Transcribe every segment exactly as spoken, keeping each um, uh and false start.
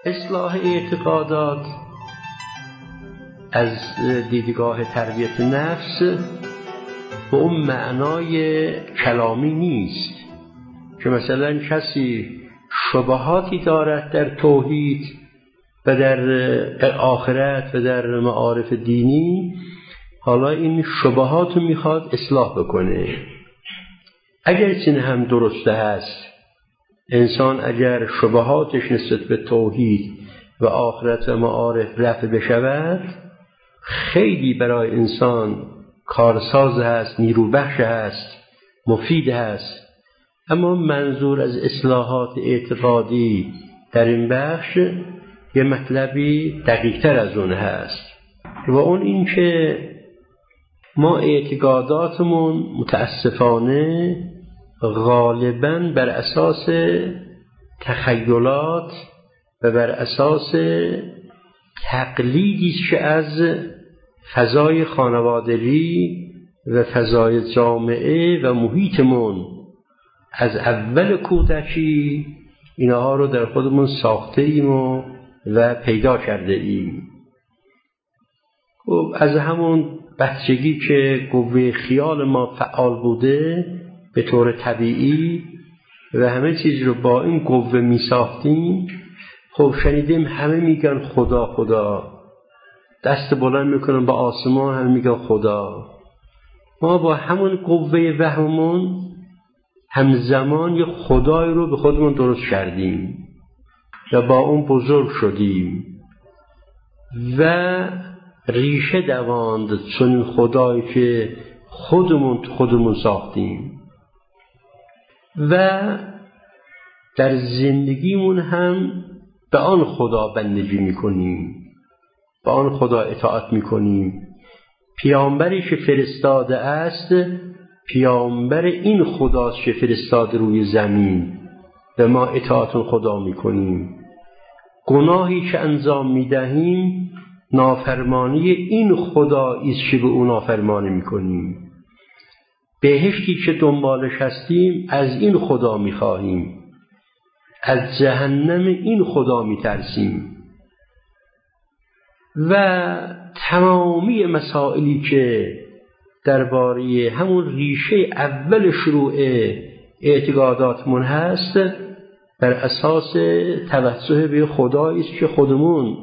اصلاح اعتقادات از دیدگاه تربیت نفس به اون معنای کلامی نیست که مثلا کسی شبهاتی دارد در توحید و در آخرت و در معارف دینی، حالا این شبهات رو میخواد اصلاح بکنه. اگر چنین هم درسته هست، انسان اگر شبهاتش نسبت به توحید و آخرت و معارف رفع بشود، خیلی برای انسان کارساز هست، نیروبخش هست، مفید هست. اما منظور از اصلاحات اعتقادی در این بخش یه مطلبی دقیق‌تر از اون هست و اون این که ما اعتقاداتمون متاسفانه غالباً بر اساس تخیلات و بر اساس تقلیدی که از فضای خانوادگی و فضای جامعه و محیطمون از اول کودکی اینها رو در خودمون ساخته ایم و, و پیدا کرده ایم. خب از همون بچگی که قوه خیال ما فعال بوده به طور طبیعی و همه چیز رو با این قوه می ساختیم. خب شنیدیم همه میگن خدا خدا، دست بلند میکنن با آسمان، همه میگن خدا. ما با همون قوه وهممون همزمان یه خدای رو به خودمون درست کردیم و با اون بزرگ شدیم و ریشه دواند چون خدایی که خودمون خودمون ساختیم و در زندگیمون هم به آن خدا بندگی میکنیم، به آن خدا اطاعت میکنیم. پیامبری که فرستاده است پیامبر این خداست که فرستاده روی زمین و ما اطاعت خدا میکنیم. گناهی که انجام میدهیم نافرمانی این خدایی است که به اون نافرمانی میکنیم. بهشتی که دنبالش هستیم از این خدا میخواهیم، از جهنم این خدا میترسیم و تمامی مسائلی که درباره همون ریشه اول شروع اعتقاداتمون هست بر اساس توجه به خدایی است که خودمون،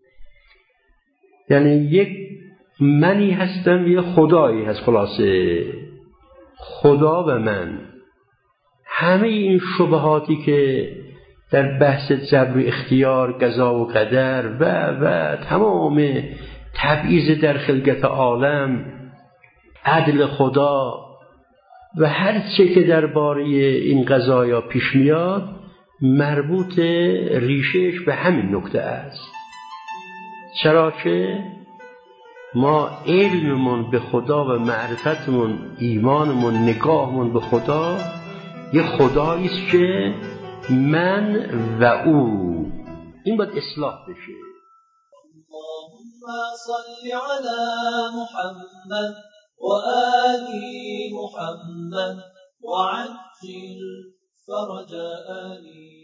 یعنی یک منی هستم، یک خدایی هست. خلاصه خدا و من. همه این شبهاتی که در بحث جبر و اختیار، قضا و قدر و و تمام تبعیض در خلقت عالم، عدل خدا و هر چه که درباره این قضایا پیش میاد مربوط ریشهش به همین نکته است. چرا که ما علممون به خدا و معرفتمون، ایمانمون، نگاهمون به خدا یه خدایی است که من و او، این باید اصلاح بشه. اللهم صل على محمد وآل محمد وعجل فرج آله.